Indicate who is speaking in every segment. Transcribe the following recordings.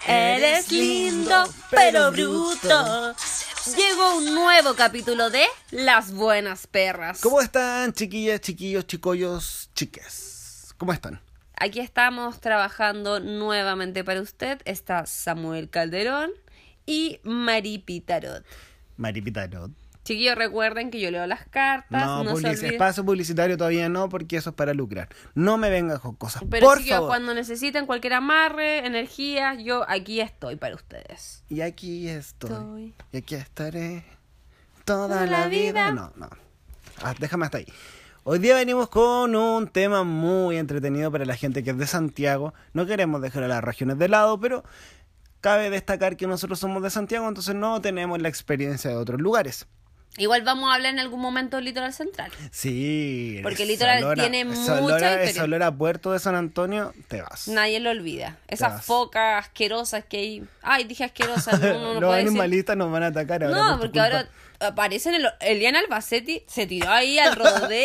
Speaker 1: Eres lindo, pero bruto. Llegó un nuevo capítulo de Las Buenas Perras.
Speaker 2: ¿Cómo están, chiquillas, chiquillos, chicollos, chiques? ¿Cómo están?
Speaker 1: Aquí estamos trabajando nuevamente para usted. Está Samuel Calderón y Maripi Tarot.
Speaker 2: Maripi Tarot.
Speaker 1: Chiquillos, recuerden que yo leo las cartas. No se olviden.
Speaker 2: Espacio publicitario todavía no, porque eso es para lucrar. No me vengan con cosas,
Speaker 1: pero
Speaker 2: por
Speaker 1: chiquillos,
Speaker 2: favor.
Speaker 1: cuando necesiten cualquier amarre, energía, yo aquí estoy para ustedes.
Speaker 2: Y aquí estoy. Y aquí estaré toda
Speaker 1: la
Speaker 2: la vida.
Speaker 1: vida.
Speaker 2: No. Déjame hasta ahí. Hoy día venimos con un tema muy entretenido para la gente que es de Santiago. No queremos dejar a las regiones de lado, pero cabe destacar que nosotros somos de Santiago, entonces no tenemos la experiencia de otros lugares.
Speaker 1: Igual vamos a hablar en algún momento del Litoral Central.
Speaker 2: Sí.
Speaker 1: Porque el Litoral tiene mucha historia.
Speaker 2: Esa olor a Puerto de San Antonio, te vas.
Speaker 1: Nadie lo olvida. Esas focas asquerosas que hay. Ay, dije asquerosas. No
Speaker 2: Los animalistas nos van a atacar ahora.
Speaker 1: No, porque ahora aparecen Eliana Albacete se tiró ahí al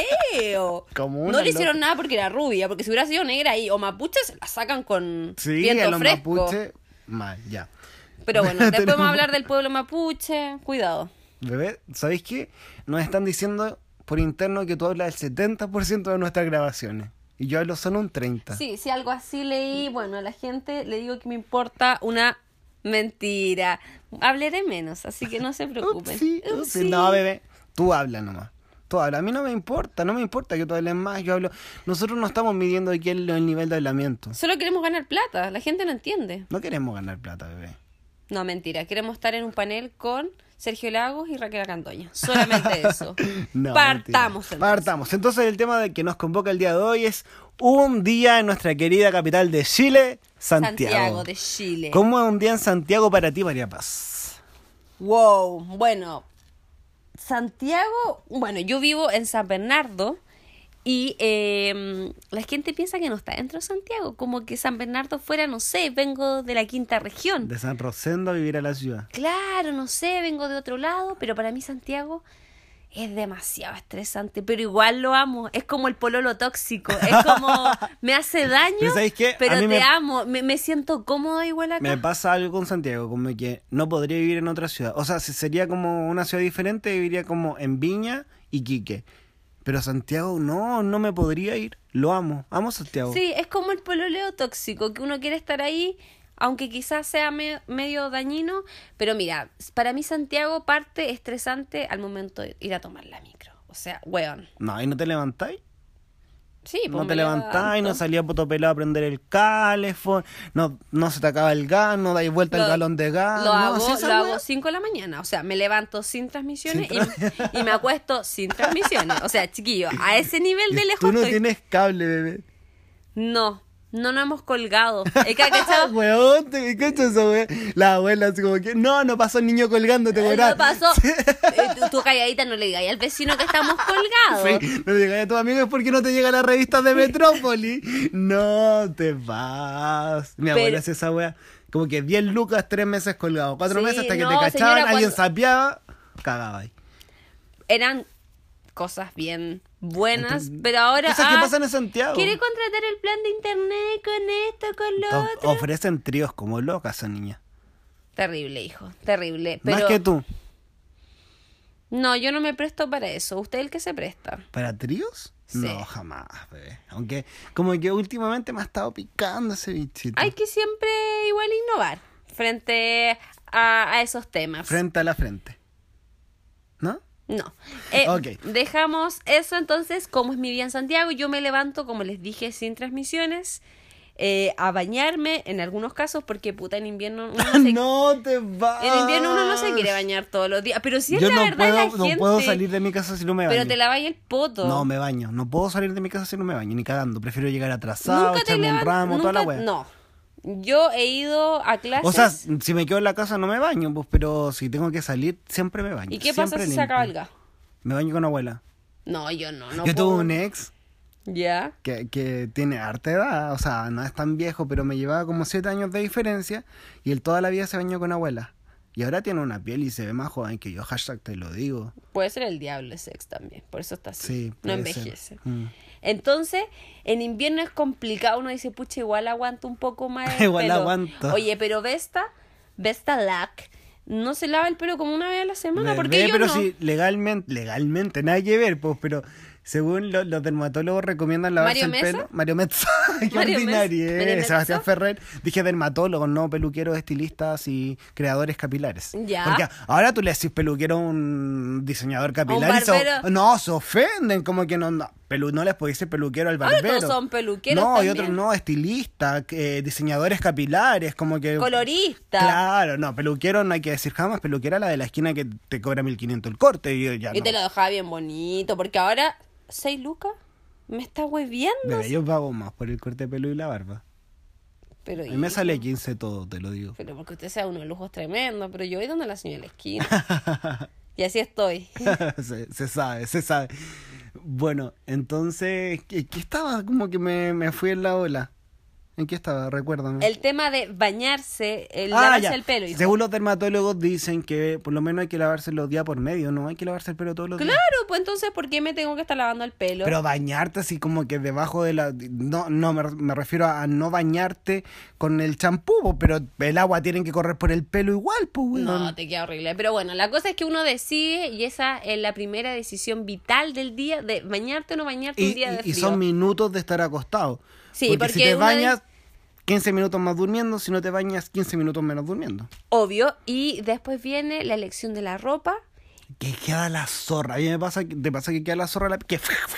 Speaker 1: rodeo. No le hicieron nada porque era rubia, porque si hubiera sido negra ahí o mapuche se la sacan con viento
Speaker 2: a los
Speaker 1: fresco.
Speaker 2: mapuche, mal, ya.
Speaker 1: Pero bueno, después vamos a hablar del pueblo mapuche. Cuidado.
Speaker 2: Bebé, ¿sabéis qué? Nos están diciendo por interno que tú hablas del 70% de nuestras grabaciones. Y yo hablo solo un 30%.
Speaker 1: Sí, algo así leí. Bueno, a la gente le digo que me importa una mentira. Hablaré menos, así que no se preocupen.
Speaker 2: Upsi. No, bebé, tú habla nomás. Tú habla. A mí no me importa que tú hables más. Yo hablo. Nosotros no estamos midiendo aquí el nivel de hablamiento.
Speaker 1: Solo queremos ganar plata. La gente no entiende.
Speaker 2: No queremos ganar plata, bebé.
Speaker 1: No, mentira. Queremos estar en un panel con Sergio Lagos y Raquel Acandoña. Solamente eso.
Speaker 2: No,
Speaker 1: Partamos.
Speaker 2: Entonces el tema que nos convoca el día de hoy es un día en nuestra querida capital de Chile, Santiago
Speaker 1: de Chile.
Speaker 2: ¿Cómo es un día en Santiago para ti, María Paz?
Speaker 1: Wow, bueno, Santiago, yo vivo en San Bernardo y la gente piensa que no está dentro de Santiago, como que San Bernardo fuera, no sé, vengo de la quinta región.
Speaker 2: De San Rosendo a vivir a la ciudad.
Speaker 1: Claro, no sé, vengo de otro lado, pero para mí Santiago es demasiado estresante, pero igual lo amo. Es como el pololo tóxico, es como me hace daño, pero te amo, me siento cómoda igual acá.
Speaker 2: Me pasa algo con Santiago, como que no podría vivir en otra ciudad. O sea, si sería como una ciudad diferente, viviría como en Viña y Quique. Pero Santiago no me podría ir. Lo amo Santiago.
Speaker 1: Sí, es como el pololeo tóxico, que uno quiere estar ahí, aunque quizás sea medio dañino. Pero mira, para mí Santiago parte estresante al momento de ir a tomar la micro. O sea, weón.
Speaker 2: No, ¿y no te levantáis?
Speaker 1: Sí, pues
Speaker 2: no te levantáis, no salía poto pelado a prender el calefón, no se te acaba el gas, no dais vuelta el galón de gas.
Speaker 1: Lo hago 5 de la mañana, o sea, me levanto sin transmisiones y me acuesto sin transmisiones. O sea, chiquillo, a ese nivel de lejos
Speaker 2: tú no tienes cable, bebé.
Speaker 1: No hemos colgado. ¿Es que ha cachado?
Speaker 2: Weón, ¿te cachas eso, weón? La abuela así como que, no pasó el niño colgándote, weón.
Speaker 1: No pasó. Tú calladita no le digas al vecino que estamos colgados.
Speaker 2: Sí, no le digas a tus amigos porque no te llega la revista de Metrópoli. No te vas. Mi abuela hace esa weá. Como que 10 lucas, 3 meses colgados. 4 meses hasta que te cachaban, señora, alguien sapeaba, cagaba ahí.
Speaker 1: Eran cosas bien buenas, pero ahora
Speaker 2: cosas que pasan en Santiago.
Speaker 1: Quiere contratar el plan de internet con esto, con lo otro.
Speaker 2: Ofrecen tríos como locas esa niña.
Speaker 1: Terrible, hijo, terrible. Pero
Speaker 2: más que tú.
Speaker 1: No, yo no me presto para eso. ¿Usted es el que se presta?
Speaker 2: ¿Para tríos?
Speaker 1: Sí.
Speaker 2: No, jamás, bebé. Aunque como que últimamente me ha estado picando ese bichito.
Speaker 1: Hay que siempre igual innovar frente a esos temas.
Speaker 2: Frente a la frente. ¿No?
Speaker 1: No.
Speaker 2: Okay.
Speaker 1: Dejamos eso entonces. Como es mi día en Santiago, yo me levanto, como les dije, sin transmisiones, a bañarme en algunos casos, porque puta, en invierno
Speaker 2: no te vas.
Speaker 1: En invierno uno no se quiere bañar todos los días, pero si es
Speaker 2: yo
Speaker 1: la verdad la gente.
Speaker 2: No puedo salir de mi casa si no me baño.
Speaker 1: Pero te lavas el poto.
Speaker 2: No, me baño. No puedo salir de mi casa si no me baño, ni cagando. Prefiero llegar atrasado, echarme un ramo, toda la wea.
Speaker 1: No. Yo he ido a clases.
Speaker 2: O sea, si me quedo en la casa no me baño, pues, pero si tengo que salir, siempre me baño.
Speaker 1: ¿Y qué pasa si se acaba el gas?
Speaker 2: Me baño con abuela.
Speaker 1: No, yo no.
Speaker 2: Yo tuve un ex.
Speaker 1: ¿Ya?
Speaker 2: Que tiene harta edad, o sea, no es tan viejo, pero me llevaba como 7 años de diferencia y él toda la vida se bañó con abuela. Y ahora tiene una piel y se ve más joven que yo, hashtag te lo digo.
Speaker 1: Puede ser el diablo sex también, por eso está así.
Speaker 2: Sí,
Speaker 1: no
Speaker 2: puede
Speaker 1: envejece.
Speaker 2: ser.
Speaker 1: Entonces, en invierno es complicado, uno dice, pucha, igual aguanto un poco más el
Speaker 2: Igual
Speaker 1: pelo.
Speaker 2: aguanto.
Speaker 1: Oye, pero Vesta Lack no se lava el pelo como una vez a la semana, ¿por qué
Speaker 2: Bebé,
Speaker 1: yo
Speaker 2: pero
Speaker 1: no?
Speaker 2: sí, legalmente, nada que ver, pues, pero según los dermatólogos recomiendan lavarse
Speaker 1: ¿Mario
Speaker 2: el
Speaker 1: Mesa?
Speaker 2: pelo. Mario Metza, qué
Speaker 1: Mario
Speaker 2: ordinario.
Speaker 1: Mario Meza.
Speaker 2: Sebastián Ferrer, dije dermatólogos, no peluqueros, estilistas y creadores capilares.
Speaker 1: Ya.
Speaker 2: Porque ahora tú le decís peluquero a un diseñador capilar y
Speaker 1: barbero.
Speaker 2: no, se ofenden, como que no les podéis decir peluquero al
Speaker 1: Ahora
Speaker 2: barbero.
Speaker 1: todos son peluqueros
Speaker 2: No, y
Speaker 1: también.
Speaker 2: otros no, estilistas, diseñadores capilares, como que...
Speaker 1: Colorista.
Speaker 2: Claro, no, peluquero no hay que decir jamás, peluquera la de la esquina que te cobra 1.500 el corte y ya
Speaker 1: Y
Speaker 2: no.
Speaker 1: te lo dejaba bien bonito, porque ahora, 6 lucas, me está hueviando.
Speaker 2: Bebé, yo pago más por el corte de pelo y la barba.
Speaker 1: Pero,
Speaker 2: A mí me sale 15 todo, te lo digo.
Speaker 1: Pero porque usted sea uno de lujos tremendo, pero yo voy donde la señora de la esquina. Y así estoy.
Speaker 2: se sabe. Bueno, entonces, ¿qué estaba? Como que me fui en la ola. ¿En qué estaba? Recuérdame.
Speaker 1: El tema de bañarse, lavarse
Speaker 2: ya.
Speaker 1: el pelo. Hijo.
Speaker 2: Según los dermatólogos dicen que por lo menos hay que lavarse los días por medio, ¿no? Hay que lavarse el pelo todos los días.
Speaker 1: Claro, pues entonces, ¿por qué me tengo que estar lavando el pelo?
Speaker 2: Pero bañarte así como que debajo de la... No, me refiero a no bañarte con el champú, po, pero el agua tiene que correr por el pelo igual, pues, weón.
Speaker 1: No, te queda horrible. Pero bueno, la cosa es que uno decide, y esa es la primera decisión vital del día, de bañarte o no bañarte un día de frío.
Speaker 2: Y son minutos de estar acostado.
Speaker 1: Sí,
Speaker 2: porque si te
Speaker 1: uno
Speaker 2: bañas, 15 minutos más durmiendo, si no te bañas, 15 minutos menos durmiendo.
Speaker 1: Obvio, y después viene la elección de la ropa.
Speaker 2: Que queda la zorra. A mí te pasa que queda la zorra, que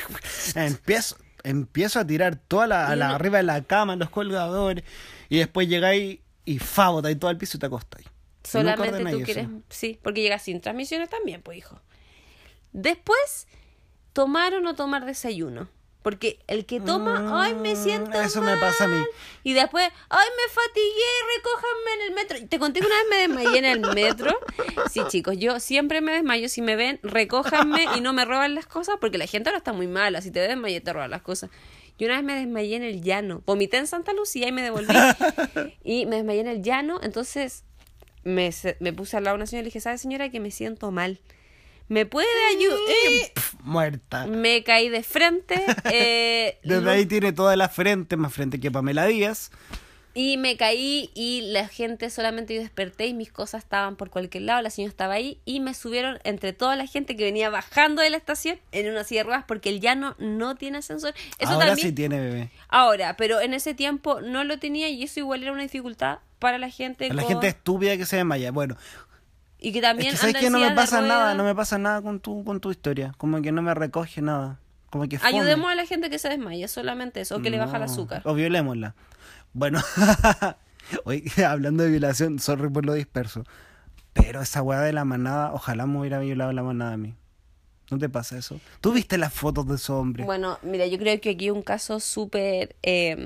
Speaker 2: empiezo a tirar toda arriba de la cama, en los colgadores, y después llegáis y botáis todo al piso y te acostáis.
Speaker 1: Solamente tú quieres, sí, porque llegas sin transmisiones también, pues hijo. Después, tomar o no tomar desayuno. Porque el que toma, ay, me siento
Speaker 2: eso
Speaker 1: mal.
Speaker 2: me pasa a mí.
Speaker 1: Y después, ay, me fatigué, recójanme en el metro. Te conté que una vez me desmayé en el metro. Sí, chicos, yo siempre me desmayo. Si me ven, recójanme y no me roban las cosas, porque la gente ahora está muy mala. Si te desmayé, te roban las cosas. Yo una vez me desmayé en el llano. Vomité en Santa Lucía y me devolví. Y me desmayé en el llano, entonces me puse al lado de una señora y le dije, ¿sabe, señora, que me siento mal? ¿Me puede ayudar?
Speaker 2: Muerta.
Speaker 1: Me caí de frente.
Speaker 2: Desde ahí tiene toda la frente, más frente que Pamela Díaz.
Speaker 1: Y me caí y la gente, solamente yo desperté y mis cosas estaban por cualquier lado, la señora estaba ahí y me subieron entre toda la gente que venía bajando de la estación en una silla de ruedas porque el llano no tiene ascensor. Eso
Speaker 2: ahora
Speaker 1: también,
Speaker 2: sí tiene, bebé.
Speaker 1: Ahora, pero en ese tiempo no lo tenía y eso igual era una dificultad para la gente.
Speaker 2: La gente estúpida que se desmaya. Bueno,
Speaker 1: y que también
Speaker 2: es que sabes
Speaker 1: anda
Speaker 2: que
Speaker 1: en
Speaker 2: no
Speaker 1: silla
Speaker 2: me
Speaker 1: de
Speaker 2: pasa nada,
Speaker 1: ruedas.
Speaker 2: no me pasa nada con tu historia. Como que no me recoge nada. Como que fome.
Speaker 1: Ayudemos a la gente que se desmaya, solamente eso, o que le baja el azúcar.
Speaker 2: O violémosla. Bueno, hoy hablando de violación, sorry por lo disperso. Pero esa weá de la manada, ojalá me hubiera violado la manada a mí. ¿No te pasa eso? ¿Tú viste las fotos de esos hombres?
Speaker 1: Bueno, mira, yo creo que aquí hay un caso súper...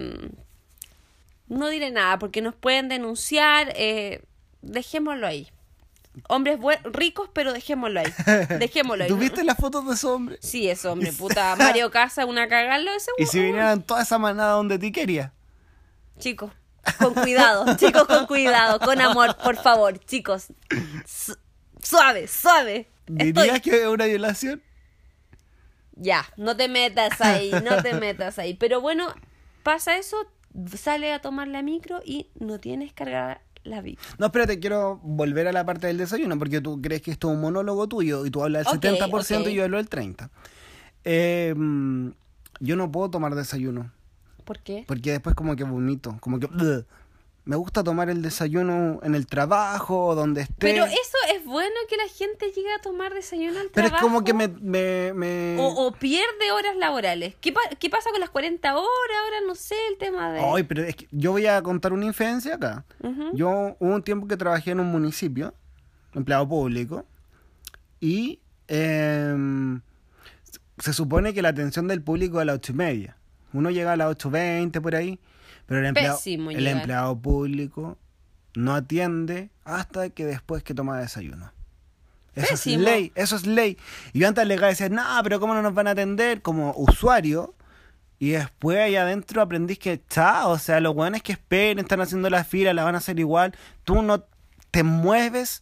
Speaker 1: no diré nada, porque nos pueden denunciar. Dejémoslo ahí. Hombres ricos, pero dejémoslo ahí. Dejémoslo ahí.
Speaker 2: ¿Tú viste las fotos de esos hombres?
Speaker 1: Sí, es hombre, puta. Mario Casa, una cagarlo ese
Speaker 2: Y si vinieran toda esa manada donde ti querías.
Speaker 1: Chicos, con cuidado, chicos, con cuidado, con amor, por favor, chicos. Suave, suave.
Speaker 2: ¿Dirías que es una violación?
Speaker 1: Ya, no te metas ahí, no te metas ahí. Pero bueno, pasa eso, sale a tomar la micro y no tienes cargada la bici.
Speaker 2: No, espérate, quiero volver a la parte del desayuno, porque tú crees que esto es un monólogo tuyo y tú hablas del 70% y yo hablo del 30%. Yo no puedo tomar desayuno.
Speaker 1: ¿Por qué?
Speaker 2: Porque después como que vomito, como que... Me gusta tomar el desayuno en el trabajo o donde esté.
Speaker 1: Pero eso es bueno que la gente llegue a tomar desayuno al
Speaker 2: Pero
Speaker 1: trabajo.
Speaker 2: es como que me...
Speaker 1: O pierde horas laborales. ¿Qué pasa con las 40 horas? Ahora no sé el tema de...
Speaker 2: Ay, pero es que yo voy a contar una infidencia acá.
Speaker 1: Uh-huh.
Speaker 2: Yo hubo un tiempo que trabajé en un municipio, empleado público, y se supone que la atención del público es a las 8:30. Uno llega a las 8:20 por ahí, pero el empleado público no atiende hasta que después que toma desayuno. Eso
Speaker 1: Pésimo.
Speaker 2: Eso es ley. Y yo antes le decía, no, pero ¿cómo no nos van a atender como usuario? Y después ahí adentro aprendís que, chao, o sea, los hueones que esperen, están haciendo la fila, la van a hacer igual. Tú no te mueves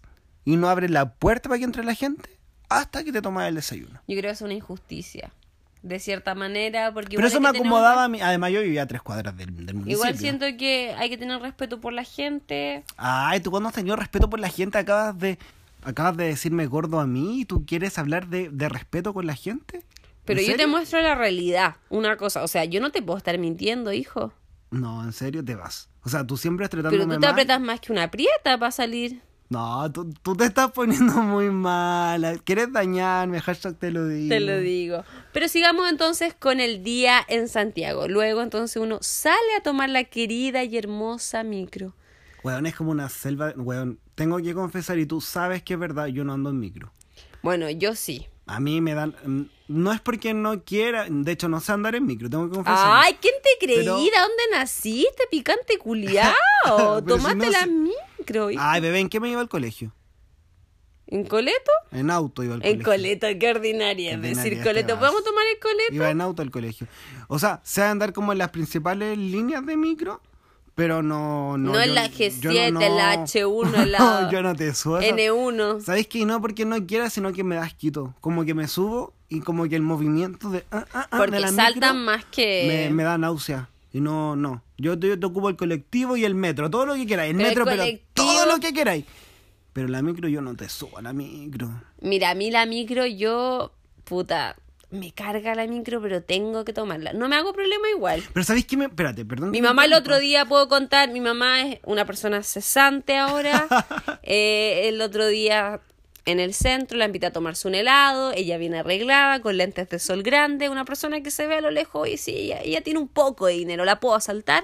Speaker 2: y no abres la puerta para que entre la gente hasta que te tomas el desayuno.
Speaker 1: Yo creo que es una injusticia, de cierta manera, porque
Speaker 2: Pero
Speaker 1: igual
Speaker 2: eso
Speaker 1: hay
Speaker 2: me
Speaker 1: que tener
Speaker 2: acomodaba a mí. Además, yo vivía a 3 cuadras del municipio.
Speaker 1: Igual siento que hay que tener respeto por la gente.
Speaker 2: Ay, tú cuando has tenido respeto por la gente acabas de decirme gordo a mí y tú quieres hablar de respeto con la gente.
Speaker 1: Pero
Speaker 2: ¿En
Speaker 1: yo te
Speaker 2: serio?
Speaker 1: muestro la realidad, una cosa. O sea, yo no te puedo estar mintiendo, hijo.
Speaker 2: No, en serio te vas. O sea, tú siempre
Speaker 1: Pero
Speaker 2: tratándome
Speaker 1: tú te
Speaker 2: mal.
Speaker 1: apretas más que una prieta para salir.
Speaker 2: No, tú te estás poniendo muy mala. ¿Quieres dañarme? Hashtag te lo digo.
Speaker 1: Te lo digo. Pero sigamos entonces con el día en Santiago. Luego entonces uno sale a tomar la querida y hermosa micro.
Speaker 2: Weón, es como una selva. Weón, tengo que confesar, y tú sabes que es verdad, yo no ando en micro.
Speaker 1: Bueno, yo sí.
Speaker 2: A mí me dan... No es porque no quiera, de hecho no sé andar en micro, tengo que confesar.
Speaker 1: Ay, ¿quién te creí?
Speaker 2: Pero-
Speaker 1: ¿De dónde naciste, picante culiao?
Speaker 2: Pero
Speaker 1: Tomaste
Speaker 2: si no
Speaker 1: la
Speaker 2: sé-
Speaker 1: micro. hijo.
Speaker 2: Ay, bebé, ¿en qué me iba al colegio?
Speaker 1: ¿En Coleto?
Speaker 2: En auto iba al
Speaker 1: En
Speaker 2: colegio.
Speaker 1: Coleto, qué ordinaria.
Speaker 2: Ordinaria,
Speaker 1: Decir
Speaker 2: te
Speaker 1: Coleto.
Speaker 2: vas.
Speaker 1: ¿Podemos tomar el Coleto?
Speaker 2: Iba en auto al colegio. O sea, sé andar como en las principales líneas de micro, pero no...
Speaker 1: No
Speaker 2: yo-
Speaker 1: en la
Speaker 2: yo
Speaker 1: G7,
Speaker 2: no-
Speaker 1: en la H1, en la
Speaker 2: No, yo no te subo.
Speaker 1: N1.
Speaker 2: ¿Sabes qué? No porque no quiera, sino que me das quito. Como que me subo y como que el movimiento de... de
Speaker 1: Porque
Speaker 2: la
Speaker 1: saltan
Speaker 2: micro
Speaker 1: más que...
Speaker 2: me da náusea. Y no. Yo te ocupo el colectivo y el metro. Todo lo que queráis. El
Speaker 1: Pero el
Speaker 2: metro, pero
Speaker 1: colectivo-
Speaker 2: todo lo que queráis. Pero la micro yo no te subo a la micro.
Speaker 1: Mira, a mí la micro, yo... Puta, me carga la micro, pero tengo que tomarla. No me hago problema igual.
Speaker 2: Pero ¿sabéis qué me...? Espérate, perdón.
Speaker 1: Mi
Speaker 2: que me
Speaker 1: mamá el
Speaker 2: interrumpa.
Speaker 1: otro día, puedo contar, mi mamá es una persona cesante ahora. El otro día en el centro la invité a tomarse un helado. Ella viene arreglada, con lentes de sol grande. Una persona que se ve a lo lejos y sí, ella tiene un poco de dinero, la puedo asaltar.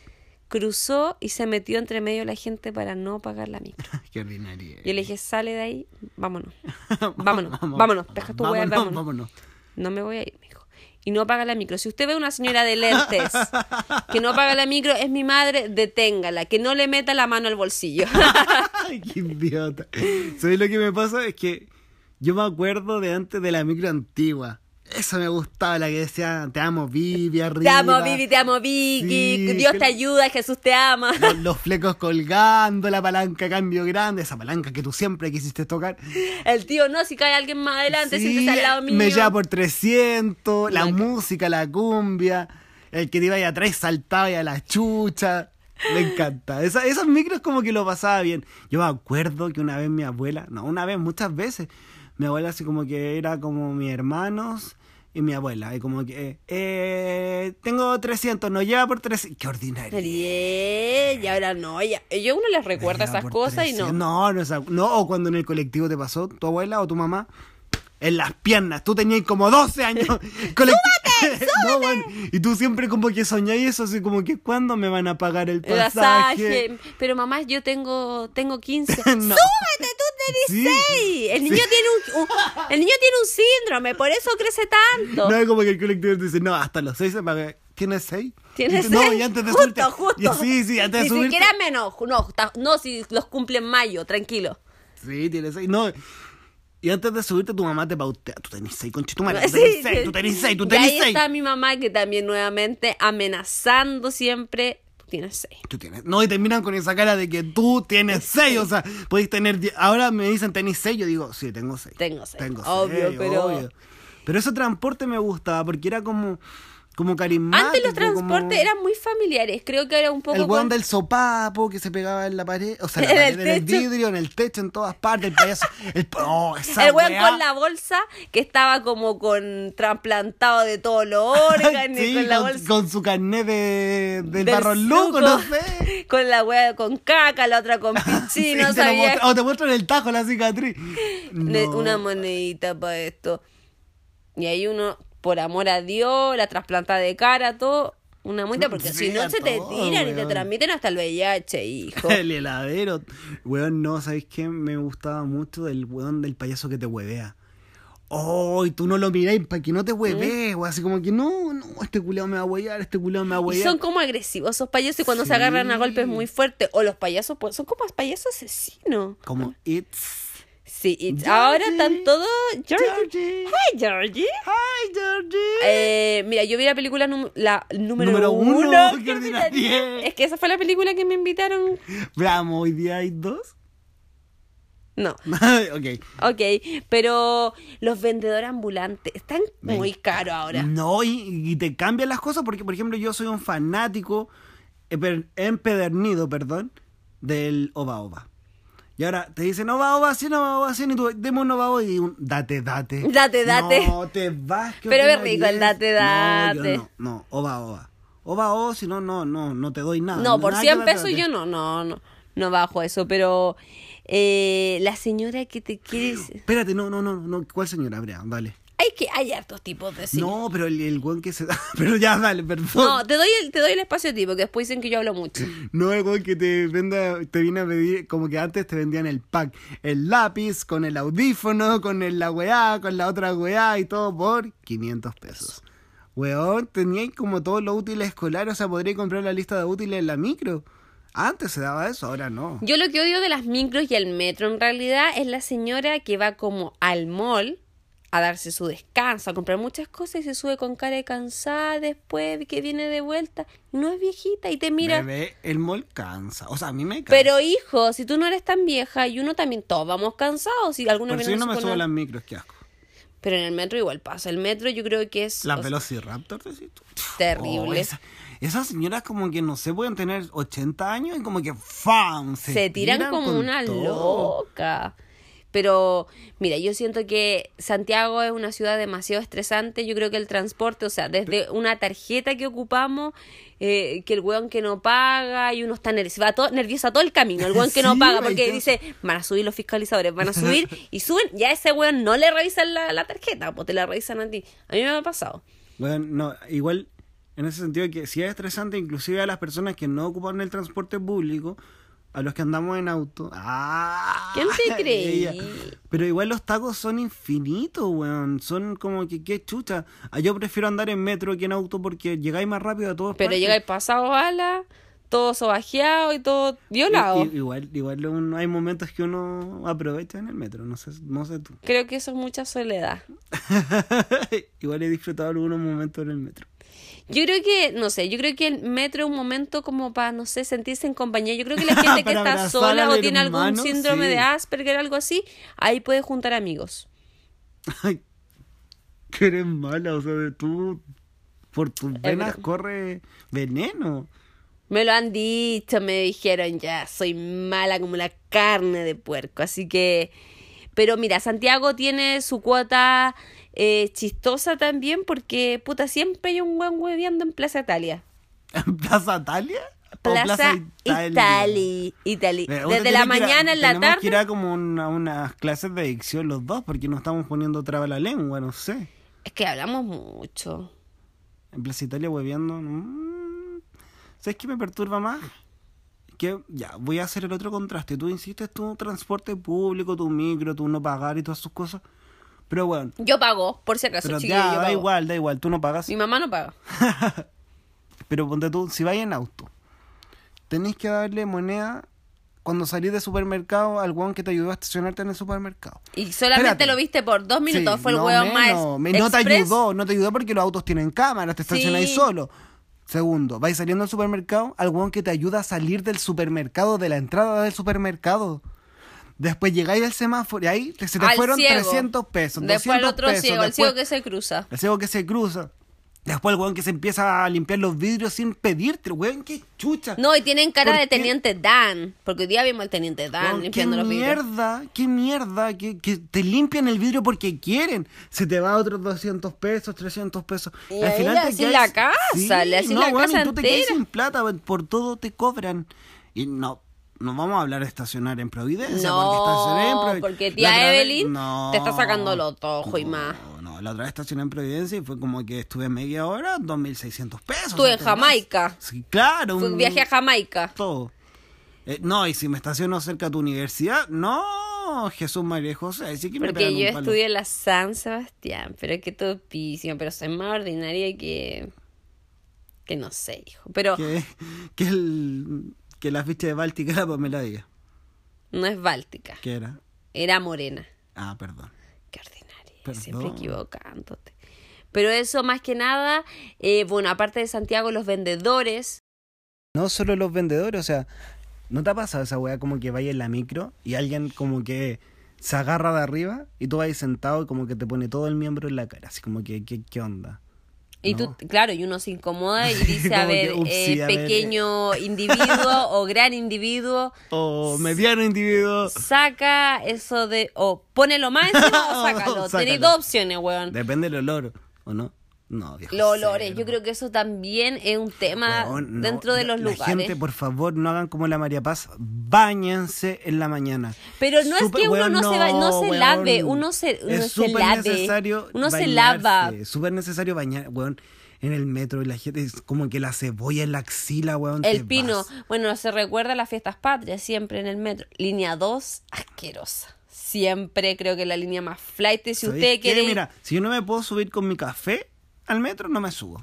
Speaker 1: Cruzó y se metió entre medio de la gente para no pagar la micro.
Speaker 2: Qué ordinaria.
Speaker 1: Yo le dije, sale de ahí, vámonos. Vámonos. Deja tu hueá, vámonos. No me voy a ir, mijo. Y no paga la micro. Si usted ve una señora de lentes que no paga la micro, es mi madre, deténgala. Que no le meta la mano al bolsillo.
Speaker 2: Ay, qué idiota. ¿Sabes lo que me pasa? Es que yo me acuerdo de antes de la micro antigua. Esa me gustaba, la que decía, te amo, Vivi, arriba.
Speaker 1: Te amo, Vivi, te amo, Vicky.
Speaker 2: Sí,
Speaker 1: Dios
Speaker 2: que-
Speaker 1: te ayuda, Jesús te ama.
Speaker 2: Los flecos colgando, la palanca cambio grande, esa palanca que tú siempre quisiste tocar.
Speaker 1: El tío, no, si cae alguien más adelante,
Speaker 2: Sí,
Speaker 1: siéntese al lado mío.
Speaker 2: me lleva por 300, la
Speaker 1: No,
Speaker 2: música, la cumbia, el que te iba ahí atrás saltaba y a la chucha. Me encanta. Esos micros como que lo pasaba bien. Yo me acuerdo que una vez mi abuela, no, una vez, muchas veces, mi abuela así como que era como mis hermanos y mi abuela. Y como que, tengo 300, nos lleva por 300. Qué ordinario.
Speaker 1: Y ahora no, yo a uno les recuerda esas cosas y no.
Speaker 2: No, o cuando en el colectivo te pasó, tu abuela o tu mamá, en las piernas, tú tenías como 12 años. ¡Súbete! No, bueno, y tú siempre como que soñáis eso, así como que ¿cuándo me van a pagar el
Speaker 1: El
Speaker 2: pasaje?
Speaker 1: pasaje. Pero mamá, yo tengo 15.
Speaker 2: No.
Speaker 1: ¡Súbete, tú tenés
Speaker 2: Sí.
Speaker 1: 6! El niño tiene el niño tiene un síndrome, por eso crece tanto.
Speaker 2: No, es como que el colectivo te dice, no, hasta los 6 se paga. ¿Tienes 6?
Speaker 1: Tienes
Speaker 2: No,
Speaker 1: 6.
Speaker 2: y antes de
Speaker 1: Justo,
Speaker 2: subirte.
Speaker 1: justo.
Speaker 2: Sí, antes de
Speaker 1: Ni
Speaker 2: subirte.
Speaker 1: siquiera menos. No, si los cumple en mayo, tranquilo.
Speaker 2: Sí, tienes 6. No. Y antes de subirte, tu mamá te pautea. Tú tenés 6, conchetumare. Tú
Speaker 1: Sí,
Speaker 2: tenés 6,
Speaker 1: sí.
Speaker 2: tú tenés 6, tú
Speaker 1: Y
Speaker 2: tenés
Speaker 1: ahí
Speaker 2: 6.
Speaker 1: está mi mamá que también nuevamente amenazando siempre. Tú tienes 6.
Speaker 2: Tú tienes. No, y terminan con esa cara de que tú tienes 6. O sea, podéis tener 10. Ahora me dicen, ¿tenés 6? Yo digo, sí, tengo 6.
Speaker 1: Tengo 6.
Speaker 2: Tengo
Speaker 1: Obvio,
Speaker 2: seis,
Speaker 1: pero...
Speaker 2: obvio. Pero ese transporte me gustaba porque era como carismático.
Speaker 1: Antes los transportes
Speaker 2: como
Speaker 1: eran muy familiares. Creo que ahora un poco...
Speaker 2: el weón
Speaker 1: con-
Speaker 2: del sopapo que se pegaba en la pared. O sea, en,
Speaker 1: En
Speaker 2: la
Speaker 1: el
Speaker 2: pared, en el
Speaker 1: techo.
Speaker 2: vidrio, en el techo, en todas partes. El payaso. Esa
Speaker 1: El weón
Speaker 2: weá.
Speaker 1: con la bolsa que estaba como con trasplantado de todos los órganos,
Speaker 2: Sí,
Speaker 1: con la bolsa
Speaker 2: con su carnet del
Speaker 1: del
Speaker 2: barro loco,
Speaker 1: suco,
Speaker 2: no sé.
Speaker 1: con la wea con caca, la otra con pichín,
Speaker 2: Sí,
Speaker 1: no
Speaker 2: te lo
Speaker 1: sabía.
Speaker 2: muestra- o te muestran el tajo, la cicatriz. No.
Speaker 1: Una monedita para esto. Y ahí uno, por amor a Dios, la trasplantada de cara, todo, una monedita, porque
Speaker 2: Sí,
Speaker 1: si no
Speaker 2: a
Speaker 1: se te
Speaker 2: todo,
Speaker 1: tiran y te
Speaker 2: weón.
Speaker 1: transmiten hasta el VIH, hijo.
Speaker 2: El heladero. Weón, no, ¿sabéis qué? Me gustaba mucho del weón del payaso que te huevea. Oh, y tú no lo miráis para que no te huevee, weón. Así como que no, este culiao me va a huevear, este culiao me va a
Speaker 1: Y
Speaker 2: huevear.
Speaker 1: son como agresivos esos payasos y cuando se
Speaker 2: Sí.
Speaker 1: agarran a golpes muy fuertes. O los payasos, pues son como payasos asesinos.
Speaker 2: Como It's.
Speaker 1: Sí, y
Speaker 2: Georgie.
Speaker 1: ahora están todos...
Speaker 2: Georgie.
Speaker 1: Hi, Georgie.
Speaker 2: Hi, Georgie.
Speaker 1: Mira, yo vi la película la número
Speaker 2: Número
Speaker 1: uno.
Speaker 2: uno,
Speaker 1: que
Speaker 2: qué
Speaker 1: me
Speaker 2: ordinaria.
Speaker 1: daría. Es que esa fue la película que me invitaron.
Speaker 2: Veamos, hoy día hay 2.
Speaker 1: No.
Speaker 2: Ok.
Speaker 1: Ok, pero los vendedores ambulantes están muy caros ahora.
Speaker 2: No, y te cambian las cosas porque, por ejemplo, yo soy un fanático empedernido, perdón, del Oba Oba. Y ahora te dicen Oba Oba, sí, no Oba Oba, sí, y tú, deme un Oba Oba y un date.
Speaker 1: Date.
Speaker 2: No, te vas.
Speaker 1: Pero es rico el date.
Speaker 2: No, yo no, Oba Oba. Oba Oba, si no te doy nada.
Speaker 1: No, por
Speaker 2: Nada
Speaker 1: 100
Speaker 2: que
Speaker 1: pesos
Speaker 2: date.
Speaker 1: yo no bajo eso, pero la señora que te quiere...
Speaker 2: Espérate, no, ¿cuál señora, Brea? Dale.
Speaker 1: Hay hartos tipos de señora.
Speaker 2: No, pero el weón que se da. Pero ya, dale, perdón.
Speaker 1: No, te doy el espacio a ti, porque después dicen que yo hablo mucho.
Speaker 2: No, el weón que te viene a pedir, como que antes te vendían el pack, el lápiz, con el audífono, con la weá, con la otra weá y todo por 500 pesos. Weón, teníais como todos los útiles escolares, o sea, podría comprar la lista de útiles en la micro. Antes se daba eso, ahora no.
Speaker 1: Yo lo que odio de las micros y el metro en realidad es la señora que va como al mall a darse su descanso, a comprar muchas cosas y se sube con cara de cansada después que viene de vuelta. No es viejita y te mira.
Speaker 2: Bebé, el mall cansa. O sea, a mí me cansa.
Speaker 1: Pero hijo, si tú no eres tan vieja y uno también, todos vamos cansados. Si alguna
Speaker 2: Por
Speaker 1: vez
Speaker 2: si yo no me
Speaker 1: se
Speaker 2: subo a
Speaker 1: pone-
Speaker 2: las micros, qué asco.
Speaker 1: Pero en el metro igual pasa. El metro yo creo que es
Speaker 2: Las Velociraptor, decís tú.
Speaker 1: terrible.
Speaker 2: Esas señoras como que no sé, pueden tener 80 años y como que ¡fam!
Speaker 1: Se tiran como
Speaker 2: con
Speaker 1: una
Speaker 2: todo.
Speaker 1: loca. Pero, mira, yo siento que Santiago es una ciudad demasiado estresante. Yo creo que el transporte, o sea, desde una tarjeta que ocupamos, que el weón que no paga y uno está nervioso todo el camino, el weón que no
Speaker 2: Sí,
Speaker 1: paga,
Speaker 2: güey,
Speaker 1: porque
Speaker 2: entonces-
Speaker 1: dice, van a subir los fiscalizadores, van a subir y suben, ya a ese weón no le revisan la tarjeta, pues te la revisan a ti. A mí me ha pasado.
Speaker 2: Bueno, no, igual, en ese sentido que sí es estresante, inclusive a las personas que no ocupan el transporte público, a los que andamos en auto. ¡Ah!
Speaker 1: ¿Quién te creí?
Speaker 2: Ella. Pero igual los tacos son infinitos, weón. Son como que qué chucha. Yo prefiero andar en metro que en auto porque llegáis más rápido a todos.
Speaker 1: Pero llegáis pasado bala, todo sobajeado y todo violado.
Speaker 2: Igual hay momentos que uno aprovecha en el metro, no sé tú.
Speaker 1: Creo que eso es mucha soledad.
Speaker 2: Igual he disfrutado algunos momentos en el metro.
Speaker 1: Yo creo que, no sé, yo creo que el metro es un momento como para, no sé, sentirse en compañía. Yo creo que la gente que
Speaker 2: Para
Speaker 1: está
Speaker 2: abrazar
Speaker 1: sola
Speaker 2: al
Speaker 1: o tiene algún
Speaker 2: hermano,
Speaker 1: síndrome
Speaker 2: sí.
Speaker 1: de Asperger, algo así, ahí puede juntar amigos.
Speaker 2: Ay, que eres mala, o sea, tú por tus venas
Speaker 1: broma.
Speaker 2: corre veneno.
Speaker 1: Me lo han dicho, me dijeron ya, soy mala como la carne de puerco, así que... Pero mira, Santiago tiene su cuota chistosa también porque, puta, siempre hay un buen hueveando en Plaza Italia.
Speaker 2: ¿En Plaza Italia? ¿O
Speaker 1: Plaza Italia. Desde la mañana en la
Speaker 2: Tenemos que
Speaker 1: tarde.
Speaker 2: ir a como a unas clases de dicción los dos porque nos estamos poniendo traba la lengua, no sé.
Speaker 1: Es que hablamos mucho.
Speaker 2: En Plaza Italia hueveando. ¿Sabes qué me perturba más? Que ya, voy a hacer el otro contraste. Tú insistes tu transporte público, tu micro, tu no pagar y todas sus cosas. Pero bueno,
Speaker 1: Yo pago, por si acaso,
Speaker 2: pero
Speaker 1: chiquillo,
Speaker 2: ya,
Speaker 1: yo
Speaker 2: da
Speaker 1: pago.
Speaker 2: igual, tú no pagas.
Speaker 1: Mi mamá no paga.
Speaker 2: Pero ponte tú, si vais en auto, tenéis que darle moneda cuando salís de supermercado al weón que te ayudó a estacionarte en el supermercado.
Speaker 1: Y solamente
Speaker 2: Espérate.
Speaker 1: lo viste por 2 minutos.
Speaker 2: Sí,
Speaker 1: Fue el
Speaker 2: no
Speaker 1: hueón más
Speaker 2: no te
Speaker 1: express.
Speaker 2: no te ayudó porque los autos tienen cámaras, te estacionáis
Speaker 1: Sí.
Speaker 2: solo. Segundo, vais saliendo del supermercado, al weón que te ayuda a salir del supermercado, de la entrada del supermercado. Después llegáis al semáforo y ahí se te
Speaker 1: Al
Speaker 2: fueron
Speaker 1: ciego.
Speaker 2: 300 pesos,
Speaker 1: Después el
Speaker 2: 200
Speaker 1: otro
Speaker 2: pesos.
Speaker 1: ciego, el
Speaker 2: después-
Speaker 1: ciego que se cruza.
Speaker 2: el ciego que se cruza. Después el weón que se empieza a limpiar los vidrios sin pedirte, weón, qué chucha.
Speaker 1: No, y tienen cara
Speaker 2: ¿Por
Speaker 1: de
Speaker 2: qué?
Speaker 1: teniente Dan. Porque hoy día vimos al teniente Dan
Speaker 2: Weón,
Speaker 1: limpiando los vidrios.
Speaker 2: qué mierda, que te limpian el vidrio porque quieren. Se te va otros 200 pesos, 300 pesos.
Speaker 1: Y ahí le hacen
Speaker 2: quedas-
Speaker 1: la casa, le hacen la
Speaker 2: weón,
Speaker 1: casa
Speaker 2: y tú te quedas
Speaker 1: entera.
Speaker 2: sin plata, por todo te cobran. Y no vamos a hablar de estacionar en Providencia. porque estacioné en
Speaker 1: No,
Speaker 2: Providencia.
Speaker 1: porque
Speaker 2: La
Speaker 1: tía
Speaker 2: otra vez-
Speaker 1: Evelyn
Speaker 2: no,
Speaker 1: te está sacando los ojos y más.
Speaker 2: No, la otra vez estacioné en Providencia y fue como que estuve media hora, 2.600 pesos.
Speaker 1: Estuve
Speaker 2: o sea,
Speaker 1: en Jamaica.
Speaker 2: Sí, claro.
Speaker 1: Fue un viaje a Jamaica.
Speaker 2: Todo. No, y si me estaciono cerca de tu universidad, no, Jesús, María y José, así que me
Speaker 1: Porque
Speaker 2: pegan
Speaker 1: yo
Speaker 2: un palo.
Speaker 1: estudié en la San Sebastián, pero que topísimo, pero soy más ordinaria que no sé, hijo. Pero
Speaker 2: Que la ficha de Báltica era Pamela Díaz.
Speaker 1: no es báltica,
Speaker 2: ¿Qué era?
Speaker 1: era morena.
Speaker 2: Ah, perdón.
Speaker 1: Qué ordinaria,
Speaker 2: Perdón.
Speaker 1: siempre equivocándote. Pero eso más que nada, bueno, aparte de Santiago, los vendedores.
Speaker 2: No solo los vendedores, o sea, ¿No te ha pasado esa weá como que vaya en la micro y alguien como que se agarra de arriba y tú vas ahí sentado y como que te pone todo el miembro en la cara? Así como que, ¿qué onda?
Speaker 1: Y
Speaker 2: ¿No?
Speaker 1: tú, claro, y uno se incomoda y dice, a
Speaker 2: Como que,
Speaker 1: ver,
Speaker 2: ups, sí, a ver,
Speaker 1: pequeño individuo o gran individuo,
Speaker 2: O mediano individuo.
Speaker 1: saca eso de, o pónelo más encima o sácalo.
Speaker 2: Sácalo.
Speaker 1: Tenéis dos opciones, weón.
Speaker 2: Depende del olor, ¿o no? No, viejo.
Speaker 1: Los olores,
Speaker 2: cero.
Speaker 1: yo creo que eso también es un tema
Speaker 2: Weón, no,
Speaker 1: dentro de los
Speaker 2: la
Speaker 1: lugares.
Speaker 2: gente, por favor, no hagan como la María Paz, báñense en la mañana.
Speaker 1: Pero no es
Speaker 2: Súper-
Speaker 1: que uno
Speaker 2: weón,
Speaker 1: no se
Speaker 2: weón,
Speaker 1: lave, uno se
Speaker 2: es súper
Speaker 1: lave,
Speaker 2: necesario
Speaker 1: uno se
Speaker 2: bañarse,
Speaker 1: lava.
Speaker 2: es súper necesario bañar, weón, en el metro y la gente es como que la cebolla en la axila, weón.
Speaker 1: El
Speaker 2: te
Speaker 1: pino,
Speaker 2: vas.
Speaker 1: bueno, se recuerda a las fiestas patrias siempre en el metro. Línea 2, asquerosa. Siempre creo que la línea más flight. Si
Speaker 2: ¿Sabéis
Speaker 1: usted
Speaker 2: qué?
Speaker 1: quiere.
Speaker 2: Mira, si yo no me puedo subir con mi café al metro, no me subo.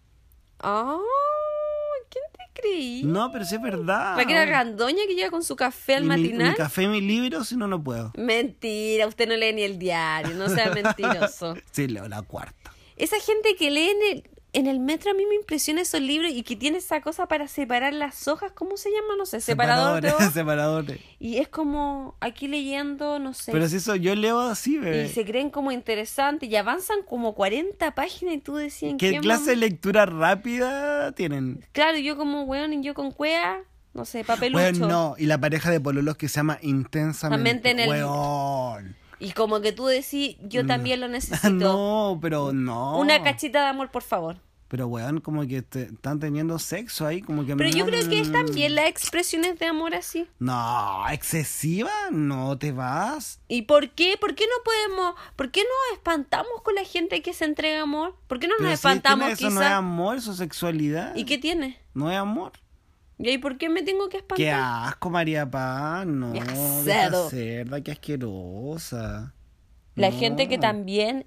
Speaker 1: ¡Ay! ¿Quién te creí?
Speaker 2: No, pero sí es verdad.
Speaker 1: ¿La que era Gandoña que llega con su café al
Speaker 2: Y
Speaker 1: matinal?
Speaker 2: mi café y mi libro, si no, no puedo.
Speaker 1: Mentira, usted no lee ni el diario, no sea mentiroso.
Speaker 2: Sí, leo la cuarta.
Speaker 1: Esa gente que lee en el metro, a mí me impresiona esos libros y que tiene esa cosa para separar las hojas, ¿cómo se llama? No sé, separador de hojas.
Speaker 2: Separadores.
Speaker 1: Y es como aquí leyendo, no sé.
Speaker 2: Pero si eso yo leo así, bebé.
Speaker 1: Y se creen como interesantes y avanzan como 40 páginas y tú decías...
Speaker 2: ¿Qué clase de lectura rápida tienen?
Speaker 1: Claro, yo como weón y yo con cuea, no sé, papelucho.
Speaker 2: Weón, no. Y la pareja de pololos que se llama Intensamente.
Speaker 1: También en el-
Speaker 2: Weón.
Speaker 1: Y como que tú decís, yo también lo necesito.
Speaker 2: No, pero no.
Speaker 1: Una cachita de amor, por favor.
Speaker 2: Pero weón, como que están teniendo sexo ahí, como que...
Speaker 1: Pero yo creo que es también las expresiones de amor así.
Speaker 2: No, excesiva, no te vas.
Speaker 1: ¿Y por qué? ¿Por qué no podemos? ¿Por qué nos espantamos con la gente que se entrega amor? ¿Por qué no nos
Speaker 2: Pero si
Speaker 1: espantamos
Speaker 2: eso no es amor, eso es sexualidad.
Speaker 1: ¿Y qué tiene?
Speaker 2: No es amor.
Speaker 1: ¿Y ahí por qué me tengo que espantar?
Speaker 2: Qué asco, María Paz. No,
Speaker 1: Vieja
Speaker 2: vieja
Speaker 1: cerdo.
Speaker 2: cerda, qué asquerosa.
Speaker 1: La
Speaker 2: No.
Speaker 1: gente que también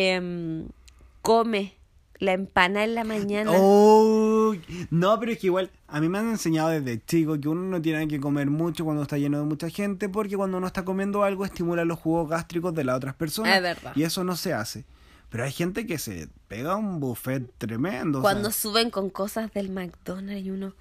Speaker 1: come la empanada en la mañana.
Speaker 2: Oh, no, pero es que igual, a mí me han enseñado desde chico que uno no tiene que comer mucho cuando está lleno de mucha gente, porque cuando uno está comiendo algo estimula los jugos gástricos de las otras personas.
Speaker 1: Es verdad.
Speaker 2: Y eso no se hace. Pero hay gente que se pega un buffet tremendo.
Speaker 1: Cuando
Speaker 2: o sea.
Speaker 1: suben con cosas del McDonald's y uno...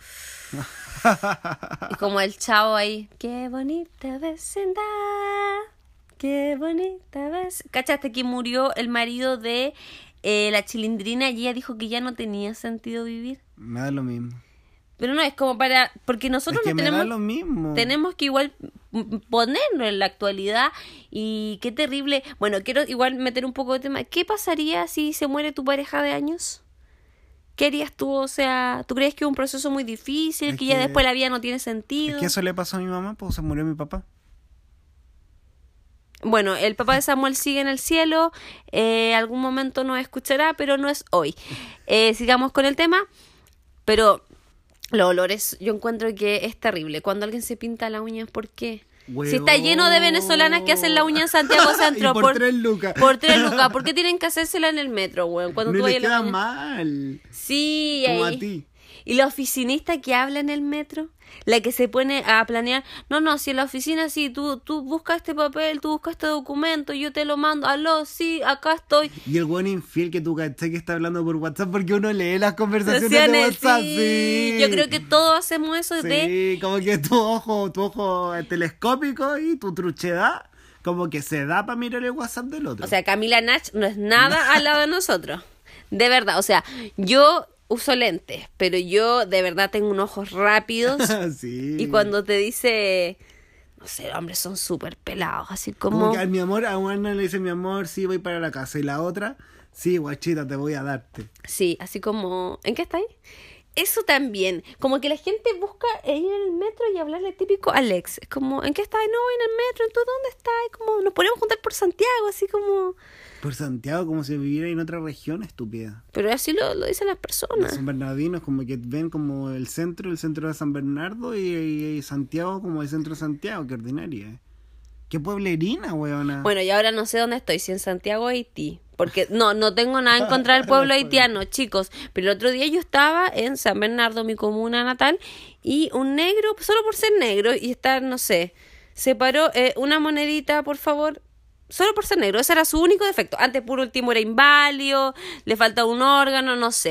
Speaker 1: y como el chavo ahí. Qué bonita vecindad. Qué bonita vecindad. ¿Cachaste que murió el marido de la Chilindrina y ella dijo que ya no tenía sentido vivir?
Speaker 2: Me da lo mismo.
Speaker 1: Pero no, es como para... Porque nosotros
Speaker 2: Es que
Speaker 1: no
Speaker 2: me da
Speaker 1: tenemos...
Speaker 2: lo mismo.
Speaker 1: Tenemos que igual ponernos en la actualidad y qué terrible. Bueno, quiero igual meter un poco de tema. ¿Qué pasaría si se muere tu pareja de años? ¿Qué harías tú? O sea, ¿tú crees que es un proceso muy difícil,
Speaker 2: Es
Speaker 1: que ya
Speaker 2: que-
Speaker 1: después la vida no tiene sentido?
Speaker 2: Es que eso le pasó a mi mamá, pues se murió mi papá.
Speaker 1: Bueno, el papá de Samuel sigue en el cielo, algún momento nos escuchará, pero no es hoy. Sigamos con el tema, pero los olores, yo encuentro que es terrible. Cuando alguien se pinta las uñas, ¿por qué? Si está lleno de venezolanas que hacen la uña en Santiago Centro
Speaker 2: Y por 3 lucas.
Speaker 1: Por 3 lucas, ¿por qué tienen que hacérsela en el metro, weón? Cuando
Speaker 2: No
Speaker 1: tú
Speaker 2: le
Speaker 1: vayas a la
Speaker 2: queda
Speaker 1: mañana.
Speaker 2: mal.
Speaker 1: Sí,
Speaker 2: Como
Speaker 1: ahí.
Speaker 2: a ti.
Speaker 1: Y la oficinista que habla en el metro, la que se pone a planear, no, si en la oficina sí, tú buscas este papel, tú buscas este documento, yo te lo mando, aló, sí, acá estoy.
Speaker 2: Y el buen infiel que tú caché que está hablando por WhatsApp porque uno lee las conversaciones de
Speaker 1: Situaciones,
Speaker 2: WhatsApp.
Speaker 1: sí.
Speaker 2: Sí.
Speaker 1: Yo creo que todos hacemos eso de...
Speaker 2: Sí, como que tu ojo telescópico y tu truchedad como que se da para mirar el WhatsApp del otro.
Speaker 1: O sea, Camila Nach no es nada al lado de nosotros. De verdad, o sea, yo uso lentes, pero yo de verdad tengo unos ojos rápidos.
Speaker 2: sí.
Speaker 1: Y cuando te dice, no sé, los hombres son súper pelados, así
Speaker 2: Como
Speaker 1: como...
Speaker 2: que a mi amor, a una le dice mi amor, sí, voy para la casa. Y la otra, sí, guachita, te voy a darte.
Speaker 1: Sí, así como... ¿En qué estáis? Eso también, como que la gente busca ir en el metro y hablarle típico al ex. Es como, ¿en qué estás? No, voy en el metro, ¿tú dónde estás? Como, nos podemos juntar por Santiago, así como...
Speaker 2: Por Santiago, como si viviera en otra región, estúpida.
Speaker 1: Pero así lo dicen las personas.
Speaker 2: San Bernardinos como que ven como el centro de San Bernardo y Santiago como el centro de Santiago, qué ordinaria. Qué pueblerina, weona.
Speaker 1: Bueno, y ahora no sé dónde estoy, si en Santiago o Haití. Porque no tengo nada en contra del pueblo haitiano, chicos. Pero el otro día yo estaba en San Bernardo, mi comuna natal, y un negro, solo por ser negro y estar, no sé, se paró una monedita, por favor, solo por ser negro. Ese era su único defecto. Antes, por último, era inválido, le faltaba un órgano, no sé.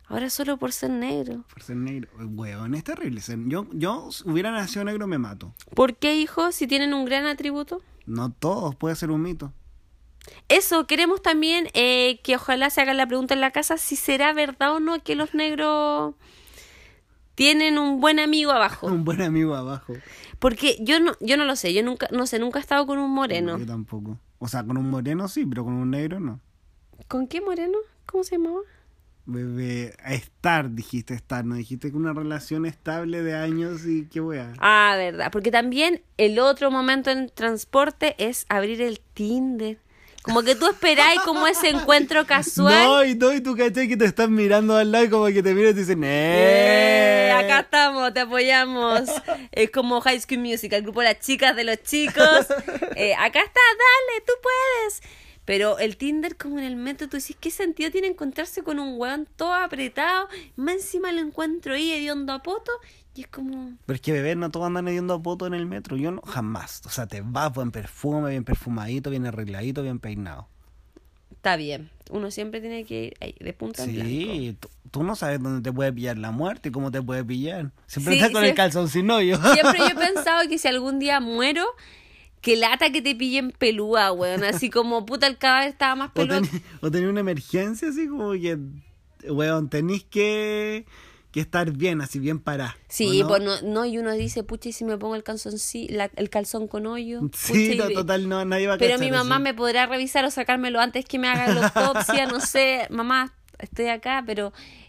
Speaker 1: Ahora solo por ser negro.
Speaker 2: Por ser negro. Weón, es terrible. Yo hubiera nacido negro, me mato.
Speaker 1: ¿Por qué, hijo? Si tienen un gran atributo.
Speaker 2: No todos, puede ser un mito.
Speaker 1: Eso, queremos también que ojalá se hagan la pregunta en la casa si será verdad o no que los negros tienen un buen amigo abajo.
Speaker 2: Un buen amigo abajo.
Speaker 1: Porque yo no lo sé, yo nunca he estado con un moreno.
Speaker 2: No, yo tampoco. O sea, con un moreno sí, pero con un negro no.
Speaker 1: ¿Con qué moreno? ¿Cómo se llamaba?
Speaker 2: Bebé, dijiste estar, no dijiste que una relación estable de años y qué wea.
Speaker 1: Ah, verdad, porque también el otro momento en transporte es abrir el Tinder. Como que tú esperáis como ese encuentro casual.
Speaker 2: No, y tú caché que te están mirando al lado y como que te miran y te dicen
Speaker 1: acá estamos, te apoyamos. Es como High School Musical, el grupo de las chicas de los chicos. Acá está, dale, tú puedes. Pero el Tinder, como en el metro, tú dices, ¿qué sentido tiene encontrarse con un weón todo apretado? Más encima lo encuentro ahí hediondo a poto. Y es como...
Speaker 2: Pero es que, bebé, no todos andan hediondo a poto en el metro. Yo no, jamás. O sea, te vas buen perfume, bien perfumadito, bien arregladito, bien peinado.
Speaker 1: Está bien. Uno siempre tiene que ir ahí, de punta en blanco.
Speaker 2: Sí, tú no sabes dónde te puede pillar la muerte y cómo te puede pillar. Siempre
Speaker 1: Sí,
Speaker 2: estás con
Speaker 1: sí.
Speaker 2: el calzón sin hoyo.
Speaker 1: Siempre yo he pensado que si algún día muero... Que lata que te pillen pelúa, weón. Así como, puta, el cadáver estaba más peludo.
Speaker 2: O tenés una emergencia, así como que, weón, tenés que estar bien, así bien pará.
Speaker 1: Sí,
Speaker 2: ¿no?
Speaker 1: pues no, y uno dice, pucha, y si me pongo el calzón, el calzón con hoyo.
Speaker 2: Sí,
Speaker 1: Pucha,
Speaker 2: total, no, nadie va a
Speaker 1: pero
Speaker 2: cachar
Speaker 1: mi mamá
Speaker 2: eso.
Speaker 1: me podrá revisar o sacármelo antes que me haga la autopsia, no sé. Mamá, estoy acá, pero...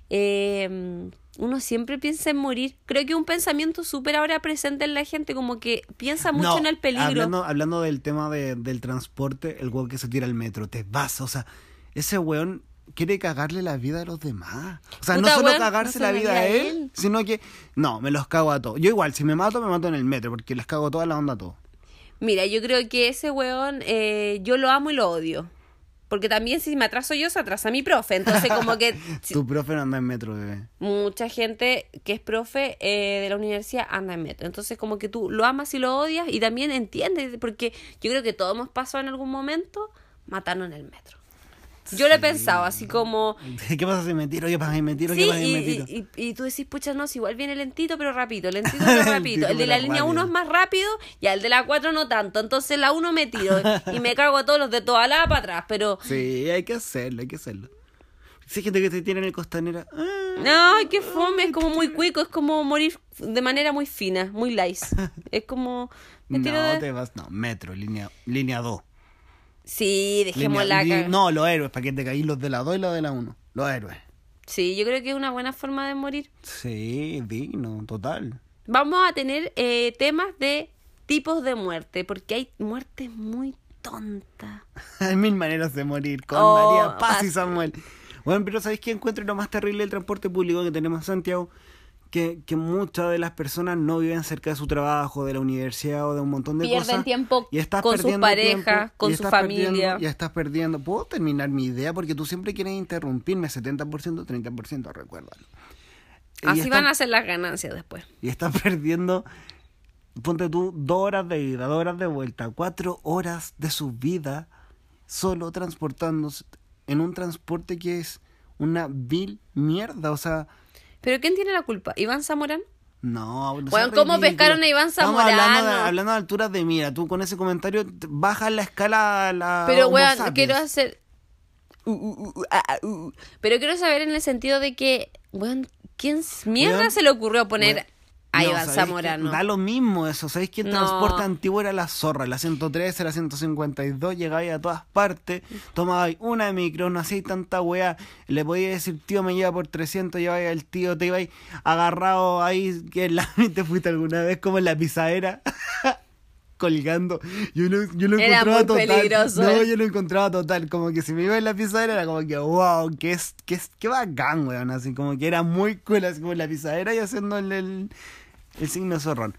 Speaker 1: uno siempre piensa en morir. Creo que es un pensamiento súper ahora presente en la gente, como que piensa mucho en el peligro.
Speaker 2: Hablando del tema del transporte, el weón que se tira al metro, te vas, o sea, ese weón quiere cagarle la vida a los demás. O sea,
Speaker 1: Puta,
Speaker 2: no solo
Speaker 1: weón,
Speaker 2: cagarse
Speaker 1: no
Speaker 2: la
Speaker 1: se
Speaker 2: vida
Speaker 1: la
Speaker 2: a
Speaker 1: vida a
Speaker 2: él,
Speaker 1: él.
Speaker 2: sino que, no, me los cago a todos. Yo igual, si me mato en el metro, porque les cago toda la onda a todos.
Speaker 1: Mira, yo creo que ese weón, yo lo amo y lo odio. Porque también si me atraso yo, se atrasa mi profe. Entonces como que...
Speaker 2: Tu profe no anda en metro, bebé.
Speaker 1: Mucha gente que es profe de la universidad anda en metro. Entonces como que tú lo amas y lo odias y también entiendes. Porque yo creo que todos hemos pasado en algún momento matarnos en el metro. Yo lo he pensado así como...
Speaker 2: ¿Qué pasa si me tiro? ¿Qué pasa si me tiro?
Speaker 1: Sí,
Speaker 2: ¿Qué pasa si me tiro?
Speaker 1: y tú decís, pucha, no, si igual viene lentito pero rapidito, lentito pero rapidito. El de la línea 1 es más rápido y el de la 4 no tanto. Entonces la 1 me tiro y me cago a todos los de toda la para atrás, pero...
Speaker 2: Sí, hay que hacerlo, hay que hacerlo. Si hay gente que te tira en el costanera...
Speaker 1: No, qué fome, es como muy cuico, es como morir de manera muy fina, muy light. Es como... me tiro de...
Speaker 2: te vas... No, metro, línea 2.
Speaker 1: Sí, dejemos la caga.
Speaker 2: No, los héroes, para que te caís los de la 2 y los de la 1. Los héroes.
Speaker 1: Sí, yo creo que es una buena forma de morir.
Speaker 2: Sí, digno, total.
Speaker 1: Vamos a tener temas de tipos de muerte, porque hay muertes muy tontas.
Speaker 2: Hay mil maneras de morir, con
Speaker 1: Oh,
Speaker 2: María Paz y Samuel. Bueno, pero ¿sabéis qué encuentro lo más terrible del transporte público que tenemos en Santiago? Que muchas de las personas no viven cerca de su trabajo, de la universidad o de un montón de cosas.
Speaker 1: Pierden tiempo
Speaker 2: y estás
Speaker 1: con sus
Speaker 2: perdiendo
Speaker 1: parejas,
Speaker 2: tiempo,
Speaker 1: con
Speaker 2: y
Speaker 1: su
Speaker 2: estás
Speaker 1: familia.
Speaker 2: Ya estás perdiendo. ¿Puedo terminar mi idea? Porque tú siempre quieres interrumpirme. 70%, 30%, recuérdalo.
Speaker 1: Así van a ser las ganancias después.
Speaker 2: Y estás perdiendo, ponte tú, 2 horas de ida, 2 horas de vuelta, 4 horas de su vida solo transportándose en un transporte que es una vil mierda, o sea...
Speaker 1: ¿Pero quién tiene la culpa? ¿Iván Zamorán?
Speaker 2: No,
Speaker 1: Bueno,
Speaker 2: seas
Speaker 1: ¿cómo
Speaker 2: ridículo.
Speaker 1: pescaron a Iván
Speaker 2: Estamos
Speaker 1: Zamorano?
Speaker 2: hablando de alturas de mira, tú con ese comentario bajas la escala a la
Speaker 1: Pero,
Speaker 2: Homo
Speaker 1: weón,
Speaker 2: sapiens.
Speaker 1: quiero hacer... Pero quiero saber en el sentido de que, weón, ¿quién mierda
Speaker 2: Weón,
Speaker 1: se le ocurrió poner
Speaker 2: weón,
Speaker 1: a
Speaker 2: no,
Speaker 1: Iván
Speaker 2: ¿sabéis
Speaker 1: Zamorano?
Speaker 2: qué? Da lo mismo eso. ¿Sabéis que el
Speaker 1: No.
Speaker 2: transporte antiguo era la zorra? La 113, la 152, llegabais a todas partes, tomabais una micro, no hacíais tanta weá. Le podíais decir, tío, me lleva por 300, llevabais al tío, te ibais agarrado ahí, que te fuiste alguna vez como en la pisadera. Colgando, yo lo
Speaker 1: Era
Speaker 2: encontraba
Speaker 1: muy
Speaker 2: total.
Speaker 1: peligroso,
Speaker 2: No, yo lo encontraba total. Como que si me iba en la pisadera era como que wow, qué bacán, weón. Así como que era muy cool, así como en la pisadera y haciendo el signo zorrón.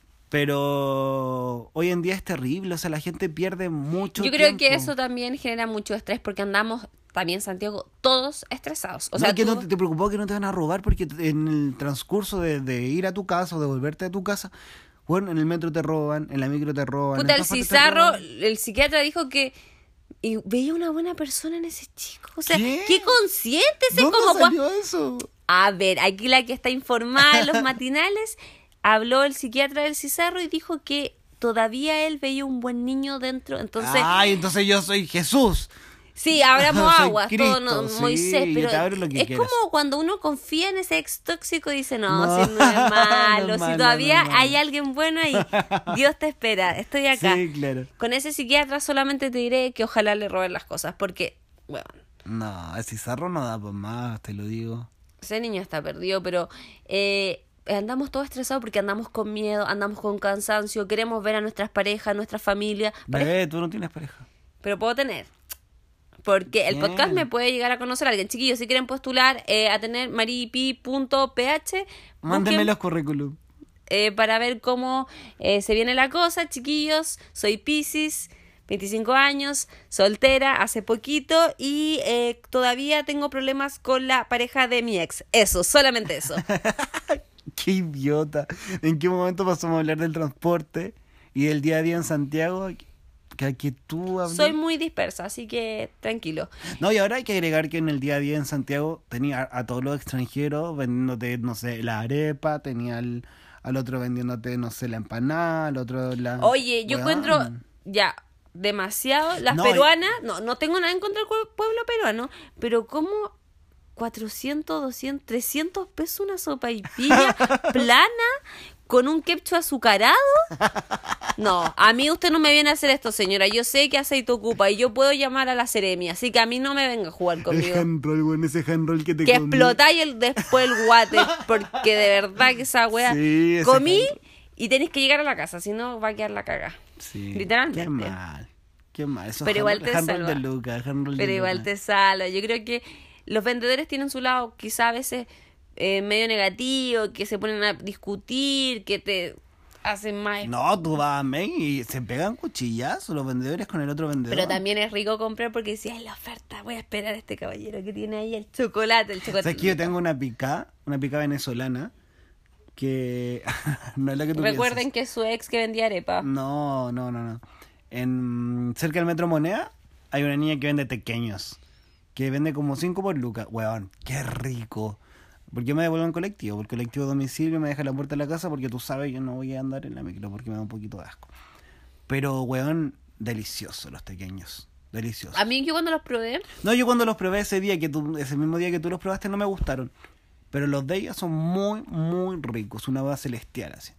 Speaker 2: Pero hoy en día es terrible, o sea, la gente pierde mucho
Speaker 1: Yo creo
Speaker 2: tiempo.
Speaker 1: que eso también genera mucho estrés porque andamos también, Santiago, todos estresados. O
Speaker 2: No,
Speaker 1: sea,
Speaker 2: que
Speaker 1: tú...
Speaker 2: no te preocupó que no te van a robar porque en el transcurso de ir a tu casa o de volverte a tu casa, bueno, en el metro te roban, en la micro te roban.
Speaker 1: Puta,
Speaker 2: en
Speaker 1: el
Speaker 2: todas partes te
Speaker 1: Cizarro,
Speaker 2: roban.
Speaker 1: el psiquiatra dijo que Y veía una buena persona en ese chico. O sea,
Speaker 2: ¿Qué?
Speaker 1: qué consciente ese
Speaker 2: ¿Dónde
Speaker 1: como
Speaker 2: salió eso?
Speaker 1: A ver, aquí la que está informada en los matinales, habló el psiquiatra del Cizarro y dijo que todavía él veía un buen niño dentro. Entonces,
Speaker 2: Ay, entonces yo soy Jesús.
Speaker 1: sí, abramos
Speaker 2: Soy
Speaker 1: aguas,
Speaker 2: Cristo,
Speaker 1: todo no,
Speaker 2: sí,
Speaker 1: Moisés,
Speaker 2: yo
Speaker 1: pero
Speaker 2: te abro lo que
Speaker 1: es
Speaker 2: quieras.
Speaker 1: como cuando uno confía en ese ex tóxico y dice, no,
Speaker 2: No,
Speaker 1: si no es malo,
Speaker 2: no es
Speaker 1: si
Speaker 2: malo,
Speaker 1: todavía
Speaker 2: no es malo.
Speaker 1: hay alguien bueno ahí, Dios te espera, estoy acá.
Speaker 2: Sí, claro.
Speaker 1: Con ese psiquiatra solamente te diré que ojalá le roben las cosas, porque, bueno,
Speaker 2: No, el Cizarro no da por más, te lo digo.
Speaker 1: ese niño está perdido, pero andamos todos estresados porque andamos con miedo, andamos con cansancio, queremos ver a nuestras parejas, nuestra familia,
Speaker 2: Bebé, tú no tienes pareja.
Speaker 1: pero puedo tener. Porque el
Speaker 2: Bien.
Speaker 1: podcast me puede llegar a conocer a alguien. Chiquillos, si quieren postular a tener maripi.ph,
Speaker 2: Mándenme
Speaker 1: busquen,
Speaker 2: los currículum.
Speaker 1: para ver cómo se viene la cosa. Chiquillos, soy Piscis, 25 años, soltera, hace poquito y todavía tengo problemas con la pareja de mi ex. Eso, solamente eso.
Speaker 2: Qué idiota. ¿En qué momento pasamos a hablar del transporte y del día a día en Santiago? Que tú hables.
Speaker 1: Soy muy dispersa, así que tranquilo.
Speaker 2: No, y ahora hay que agregar que en el día a día en Santiago tenía a todos los extranjeros vendiéndote, no sé, la arepa, tenía al otro vendiéndote, no sé, la empanada, al otro la...
Speaker 1: Oye, yo
Speaker 2: Weón.
Speaker 1: encuentro ya demasiado las
Speaker 2: No,
Speaker 1: peruanas, no tengo nada en contra del pueblo peruano, pero como 400, 200, 300 pesos una sopaipilla plana con un ketchup azucarado. No, a mí usted no me viene a hacer esto, señora. Yo sé que aceite ocupa y yo puedo llamar a la Seremi, así que a mí no me venga a jugar
Speaker 2: El
Speaker 1: conmigo.
Speaker 2: hand roll, weón, ese hand roll que te
Speaker 1: Que
Speaker 2: comí.
Speaker 1: explotáis después el guate, porque de verdad que esa wea
Speaker 2: Sí, ese
Speaker 1: comí
Speaker 2: hand-
Speaker 1: y tenéis que llegar a la casa, si no va a quedar la caga.
Speaker 2: Sí.
Speaker 1: Literalmente.
Speaker 2: Qué mal. Qué mal. Esos
Speaker 1: Pero igual te
Speaker 2: hand roll
Speaker 1: salva.
Speaker 2: de Lucas, hand roll de
Speaker 1: Pero igual
Speaker 2: Lucas.
Speaker 1: te salva. Yo creo que los vendedores tienen su lado quizá a veces medio negativo, que se ponen a discutir, que te hacen más.
Speaker 2: No, tú vas a May y se pegan cuchillazos los vendedores con el otro vendedor.
Speaker 1: Pero también es rico comprar porque decía, ay, la oferta, voy a esperar a este caballero que tiene ahí el chocolate.
Speaker 2: ¿Sabes que yo tengo una pica venezolana que no es la que tú
Speaker 1: Recuerden
Speaker 2: piensas?
Speaker 1: que su ex que vendía arepa.
Speaker 2: No. En cerca del Metro Moneda hay una niña que vende tequeños, que vende como 5 por lucas. Weón, qué rico. Porque yo me devuelvo en colectivo, por colectivo domicilio me deja la puerta de la casa porque tú sabes yo no voy a andar en la micro porque me da un poquito de asco. Pero weón, delicioso los tequeños. Delicioso.
Speaker 1: A mí yo cuando los probé,
Speaker 2: No, yo cuando los probé ese mismo día que tú los probaste no me gustaron. Pero los de ella son muy, muy ricos. Una base celestial así.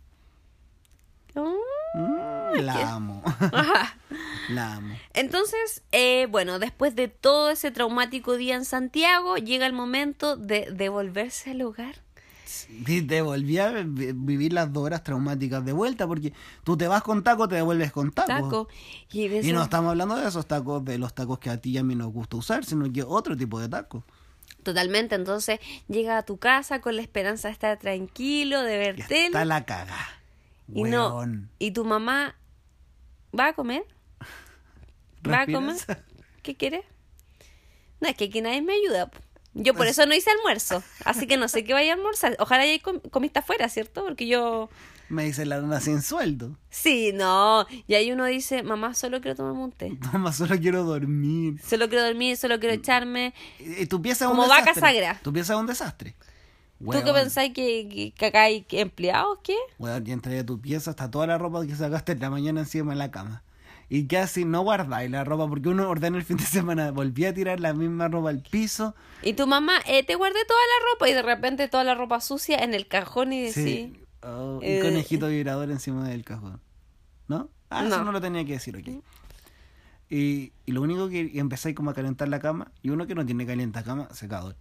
Speaker 2: La amo.
Speaker 1: Ajá.
Speaker 2: La amo.
Speaker 1: Entonces, bueno, después de todo ese traumático día en Santiago, llega el momento de devolverse al hogar.
Speaker 2: Sí, te volví a vivir las 2 horas traumáticas de vuelta porque tú te vas con taco, te devuelves con taco.
Speaker 1: Taco. Y,
Speaker 2: Y no estamos hablando de esos tacos, de los tacos que a ti y a mí nos gusta usar, sino que otro tipo de tacos.
Speaker 1: Totalmente, entonces llega a tu casa con la esperanza de estar tranquilo, de ver
Speaker 2: Y
Speaker 1: tele.
Speaker 2: está la caga.
Speaker 1: Y no,
Speaker 2: Weón.
Speaker 1: y tu mamá va a comer, va a comer,
Speaker 2: ¿Respiras?
Speaker 1: ¿qué quiere? No, es que aquí nadie me ayuda. Yo por eso no hice almuerzo, así que no sé qué vaya a almorzar. Ojalá ya comiste afuera, ¿cierto? Porque yo...
Speaker 2: Me dice la luna sin sueldo.
Speaker 1: Sí, no. Y ahí uno dice, mamá, solo quiero tomarme un té.
Speaker 2: Mamá, solo quiero dormir.
Speaker 1: Solo quiero dormir, solo quiero echarme.
Speaker 2: Y tu pieza es
Speaker 1: Como
Speaker 2: un
Speaker 1: vaca
Speaker 2: desastre.
Speaker 1: sagrada.
Speaker 2: Tu pieza es un desastre.
Speaker 1: ¿Tú qué pensáis que acá hay empleados? ¿Qué?
Speaker 2: Weón, y entre tu pieza está toda la ropa que sacaste en la mañana encima de la cama. Y casi no guardáis la ropa porque uno ordena el fin de semana. Volví a tirar la misma ropa al piso.
Speaker 1: Y tu mamá, te guardé toda la ropa y de repente toda la ropa sucia en el cajón y decís...
Speaker 2: Sí. Oh, y conejito vibrador encima del cajón. ¿No? Ah, eso
Speaker 1: No.
Speaker 2: no lo tenía que decir, ok. Y lo único que empezáis como a calentar la cama. Y uno que no tiene cama, secador.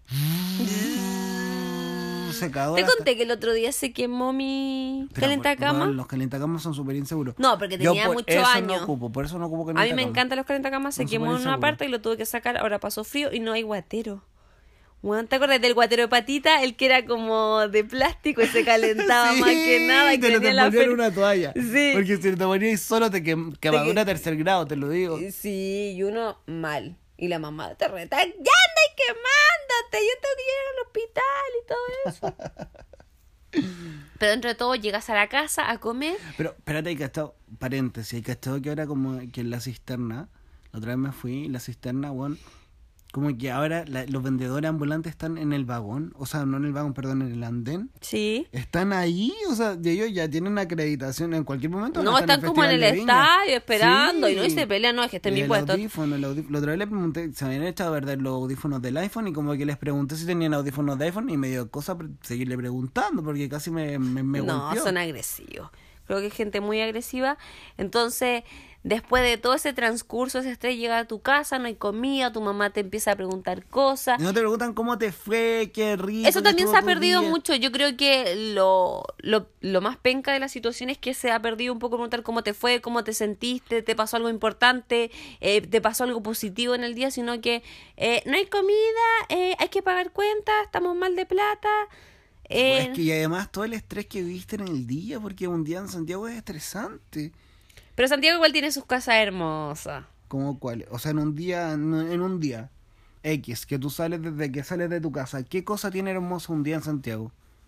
Speaker 2: Secador.
Speaker 1: Te
Speaker 2: hasta-
Speaker 1: conté que el otro día se quemó mi
Speaker 2: Pero,
Speaker 1: calentacama.
Speaker 2: weón, los calentacamas son súper inseguros.
Speaker 1: No, porque
Speaker 2: Yo
Speaker 1: tenía
Speaker 2: por
Speaker 1: muchos
Speaker 2: eso
Speaker 1: años.
Speaker 2: No ocupo, por eso no ocupo
Speaker 1: A mí
Speaker 2: calentacama.
Speaker 1: me encantan los calentacamas, se
Speaker 2: Son
Speaker 1: quemó
Speaker 2: súper
Speaker 1: en una
Speaker 2: inseguros.
Speaker 1: parte y lo tuve que sacar, ahora pasó frío y no hay guatero. Weón, ¿te acuerdas del guatero de patita? El que era como de plástico y se calentaba
Speaker 2: Sí,
Speaker 1: más que nada y
Speaker 2: te lo
Speaker 1: tenía
Speaker 2: te
Speaker 1: la
Speaker 2: ponían
Speaker 1: fer-
Speaker 2: una toalla.
Speaker 1: Sí.
Speaker 2: Porque si te ponías solo te quemadura
Speaker 1: que-
Speaker 2: tercer grado, te lo digo.
Speaker 1: Sí, y uno mal. Y la mamá te reta, ya andas quemándote, yo tengo que ir al hospital y todo eso. Pero dentro de todo llegas a la casa a comer.
Speaker 2: Pero espérate, hay cachado, paréntesis, hay cachado que ahora como que en la cisterna La otra vez me fui, la cisterna, weón. Como que ahora los vendedores ambulantes están en el vagón. O sea, no en el vagón, perdón, en el andén.
Speaker 1: Sí.
Speaker 2: Están ahí, o sea, de ellos ya tienen acreditación en cualquier momento.
Speaker 1: No, están como en el estadio esperando y no, y se pelean, no, es que estén bien puestos.
Speaker 2: La otra vez les pregunté, se habían echado a perder los audífonos del iPhone y como que les pregunté si tenían audífonos de iPhone y me dio cosa seguirle preguntando porque casi me
Speaker 1: No,
Speaker 2: golpeó.
Speaker 1: son agresivos. Creo que es gente muy agresiva. Entonces, después de todo ese transcurso, ese estrés, llega a tu casa, no hay comida, tu mamá te empieza a preguntar cosas.
Speaker 2: Y no te preguntan cómo te fue, qué rico.
Speaker 1: Eso también se ha perdido mucho. Yo creo que lo más penca de la situación es que se ha perdido un poco preguntar cómo te fue, cómo te sentiste, te pasó algo importante, te pasó algo positivo en el día, sino que no hay comida, hay que pagar cuentas, estamos mal de plata.
Speaker 2: Es que y además todo el estrés que viviste en el día, porque un día en Santiago es estresante.
Speaker 1: Pero Santiago igual tiene sus casas hermosas.
Speaker 2: ¿Cómo cuál? O sea, en un día X, que tú sales desde que sales de tu casa, ¿qué cosa tiene hermoso un día en Santiago?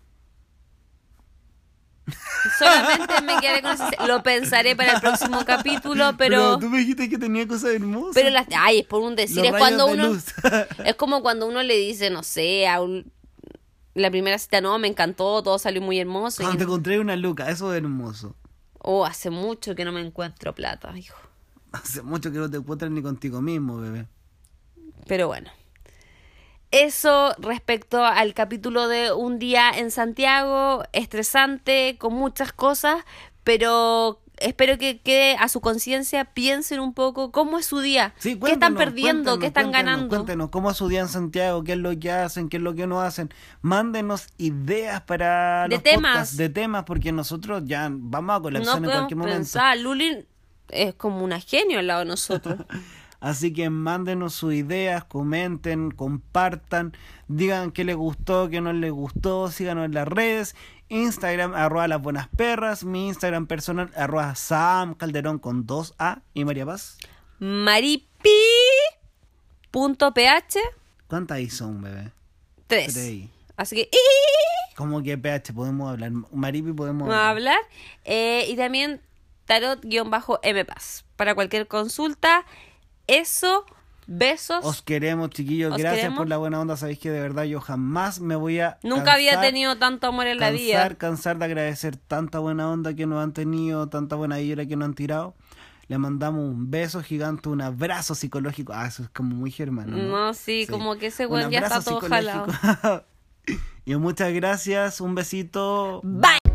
Speaker 1: Solamente me quedé con eso. Lo pensaré para el próximo capítulo, pero
Speaker 2: tú me dijiste que tenía cosas hermosas.
Speaker 1: Pero ay, es por un decir,
Speaker 2: Los
Speaker 1: es cuando
Speaker 2: rayos de
Speaker 1: uno
Speaker 2: luz.
Speaker 1: es como cuando uno le dice, no sé, la primera cita, no, me encantó, todo salió muy hermoso.
Speaker 2: Cuando te encontré una luca, eso es hermoso.
Speaker 1: Hace mucho que no me encuentro plata, hijo.
Speaker 2: Hace mucho que no te encuentras ni contigo mismo, bebé.
Speaker 1: Pero bueno. Eso respecto al capítulo de un día en Santiago, estresante, con muchas cosas, pero espero que quede a su conciencia, piensen un poco cómo es su día,
Speaker 2: Sí,
Speaker 1: qué están perdiendo, qué están ganando.
Speaker 2: Cuéntenos cómo es su día en Santiago, qué es lo que hacen, qué es lo que no hacen. Mándenos ideas para
Speaker 1: De
Speaker 2: los
Speaker 1: temas.
Speaker 2: podcasts, de temas, porque nosotros ya vamos a colapsar
Speaker 1: No
Speaker 2: en cualquier
Speaker 1: podemos
Speaker 2: momento.
Speaker 1: pensar, Luli es como una genio al lado de nosotros.
Speaker 2: Así que mándenos sus ideas, comenten, compartan, digan qué les gustó, qué no les gustó, síganos en las redes, Instagram, @lasbuenasperras, mi Instagram personal, @samcalderón con 2A y María Paz.
Speaker 1: Maripi.ph
Speaker 2: ¿Cuántas ahí son, bebé?
Speaker 1: 3.
Speaker 2: 3.
Speaker 1: Así que
Speaker 2: ¿Cómo que PH podemos hablar? Maripi podemos
Speaker 1: vamos a hablar. Y también tarot-mpaz. Para cualquier consulta. Eso, besos.
Speaker 2: Os queremos, chiquillos.
Speaker 1: Os
Speaker 2: Gracias
Speaker 1: queremos.
Speaker 2: por la buena onda. Sabéis que de verdad yo jamás me voy a
Speaker 1: Nunca había tenido tanto amor en la vida.
Speaker 2: cansar de agradecer tanta buena onda que nos han tenido, tanta buena vibra que nos han tirado. Le mandamos un beso gigante, un abrazo psicológico. Eso es como muy germano, ¿no?
Speaker 1: No, sí, como que ese
Speaker 2: Un
Speaker 1: güey ya está
Speaker 2: abrazo
Speaker 1: todo jalado.
Speaker 2: psicológico. Y muchas gracias, un besito.
Speaker 1: Bye.